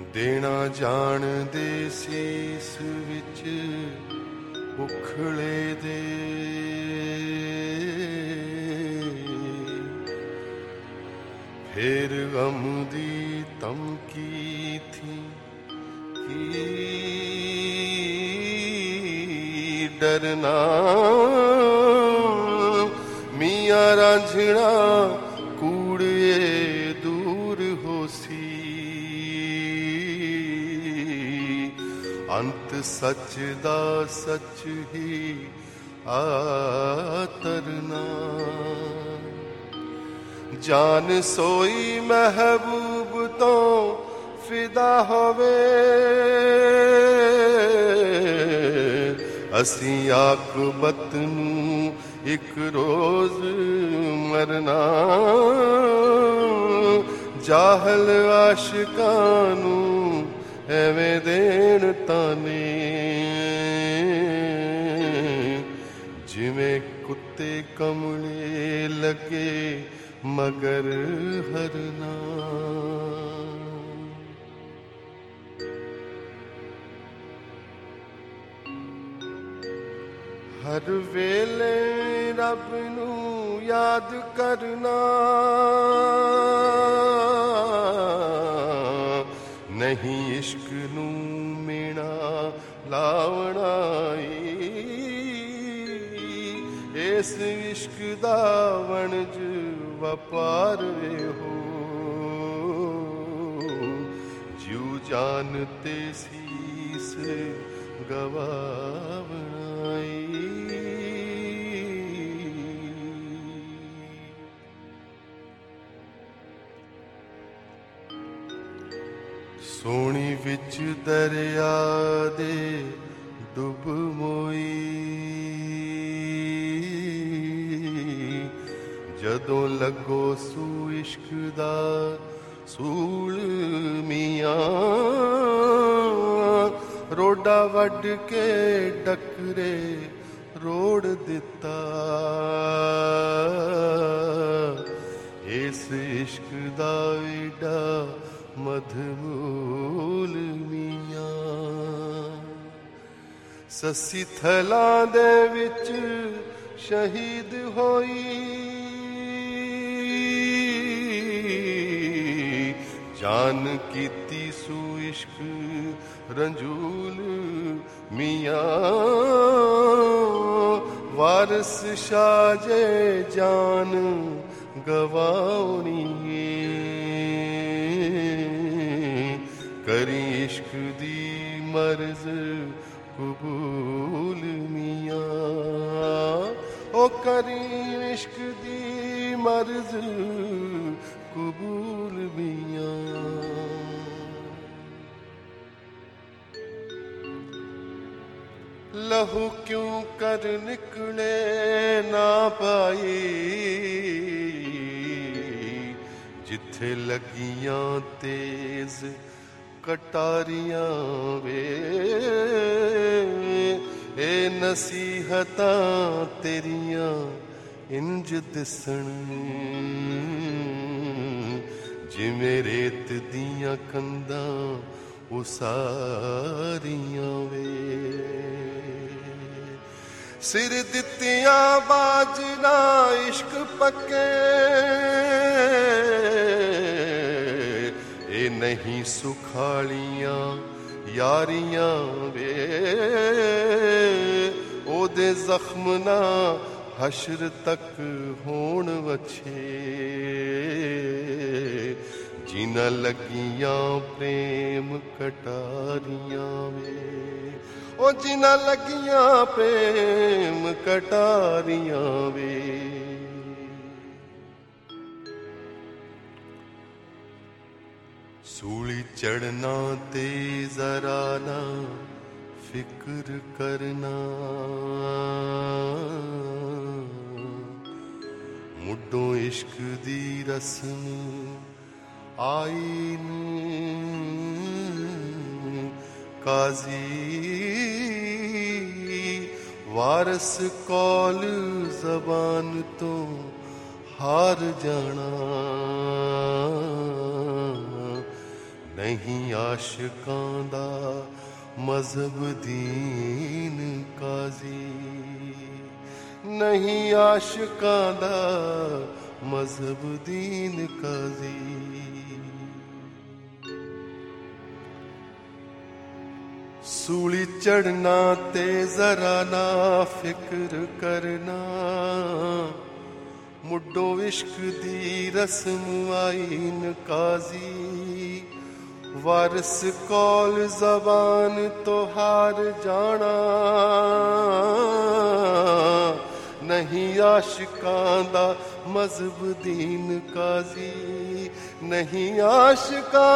ਦੇਣਾ ਜਾਣਦੇ ਸੀਸ ਵਿੱਚ ਉਖਲੇ ਦੇ, ਫੇਰ ਗਮ ਦੀ ਧਮਕੀ ਥੀ ਕਿ ਡਰਨਾ ਮੀਆਂ ਰਾਂਝਣਾ ਕੂੜੇ ਦੂਰ ਹੋਸੀ, ਅੰਤ ਸੱਚ ਦਾ ਸੱਚ ਹੀ ਆਤਰਨਾ। ਜਾਨ ਸੋਈ ਮਹਿਬੂਬ ਤੋਂ ਫਿਦਾ ਹੋਵੇ, ਅਸੀਂ ਆਕਬਤ ਨੂੰ ਇੱਕ ਰੋਜ਼ ਮਰਨਾ। ਜਾਹਲ ਆਸ਼ਿਕਾਂ ਨੂੰ ਐਵੇਂ ਦੇਣ ਤਾਨੇ, ਜਿਵੇਂ ਕੁੱਤੇ ਕਮਲੇ ਲੱਗੇ ਮਗਰ ਹਰਨਾ। ਹਰ ਵੇਲੇ ਰੱਬ ਨੂੰ ਯਾਦ ਕਰਨਾ, ਨਹੀਂ ਇਸ਼ਕ ਨੂੰ ਮੀਣਾ ਲਾਵਣਾ ਈ। ਇਸ ਇਸ਼ਕ ਦਾ ਵਣਜ ਵਪਾਰ ਹੋ, ਜਿਉ ਜਾਨ ਤੇ ਸੀਸ ਗਵਾਵਣਾ ਈ। ਸੋਹਣੀ ਵਿੱਚ ਦਰਿਆ ਦੇ ਡੁੱਬ ਮੋਈ, ਜਦੋਂ ਲੱਗੋ ਸੂ ਇਸ਼ਕ ਦਾ ਸੂਲ ਮੀਆਂ। ਰੋਡਾ ਵੱਢ ਕੇ ਡਕਰੇ ਰੋੜ ਦਿੱਤਾ, ਇਸ ਇਸ਼ਕ ਦਾ ਏਡਾ ਮਧਮੂਲ ਮੀਆਂ। ਸੱਸੀ ਥਲਾਂ ਦੇ ਵਿੱਚ ਸ਼ਹੀਦ ਹੋਈ, ਜਾਨ ਕੀਤੀ ਸੂ ਇਸ਼ਕ ਰੰਜੂਲ ਮੀਆਂ। ਵਾਰਸ ਸ਼ਾਹ ਜੇ ਜਾਨ ਗਵਾਉਣੀ ਕਰੀ ਇਸ਼ਕ ਦੀ ਮਰਜ਼ ਕਬੂਲ ਮੀਆਂ। ਓ ਕਰੀ ਇਸ਼ਕ ਦੀ ਮਰਜ਼ ਕਬੂਲ ਮੀਆਂ। ਲਹੂ ਕਿਉਂ ਕਰ ਨਿਕਲੇ ਨਾ ਪਾਈ, ਜਿੱਥੇ ਲੱਗੀਆਂ ਤੇਜ਼ ਕਟਾਰੀਆਂ ਵੇ। ਇਹ ਨਸੀਹਤਾਂ ਤੇਰੀਆਂ ਇੰਜ ਦਿਸਣ, ਜਿਵੇਂ ਰੇਤ ਦੀਆਂ ਕੰਧਾਂ ਉਸਾਰੀਆਂ ਵੇ। ਸਿਰ ਦਿੱਤੀਆਂ ਬਾਜਨਾ ਇਸ਼ਕ ਪੱਕੇ, ਇਹ ਨਹੀਂ ਸੁਖਾਲੀਆਂ ਯਾਰੀਆਂ ਵੇ। ਉਹਦੇ ਜ਼ਖਮ ਨਾ ਹਸ਼ਰ ਤੱਕ ਹੋਣ ਵਛੇ, ਜਿਨ੍ਹਾਂ ਲੱਗੀਆਂ ਪ੍ਰੇਮ ਕਟਾਰੀਆਂ ਵੇ। ਉਹ ਜਿਨ੍ਹਾਂ ਲੱਗੀਆਂ ਪ੍ਰੇਮ ਕਟਾਰੀਆਂ ਵੇ। ਸੂਲੀ ਚੜਨਾ ਤੇ ਜ਼ਰਾ ਨਾ ਫਿਕਰ ਕਰਨਾ, ਮੁੱਢੋਂ ਇਸ਼ਕ ਦੀ ਰਸਮ ਆਈਨ ਕਾਜ਼ੀ। ਵਾਰਸ ਕੌਲ ਜ਼ਬਾਨ ਤੋਂ ਹਾਰ ਜਾਣਾ, नहीं आशिकां दा मजहब दीन काजी, नहीं आशिकां दा मजहब दीन काजी। सूली चढ़ना ते जरा ना फिक्र करना, मुड्डो इश्क दी रस्म आईन काजी। वारिस कौल ज़बान तो हार जाना, नहीं आशिकां दा मजहब दीन काजी, नहीं आशिकां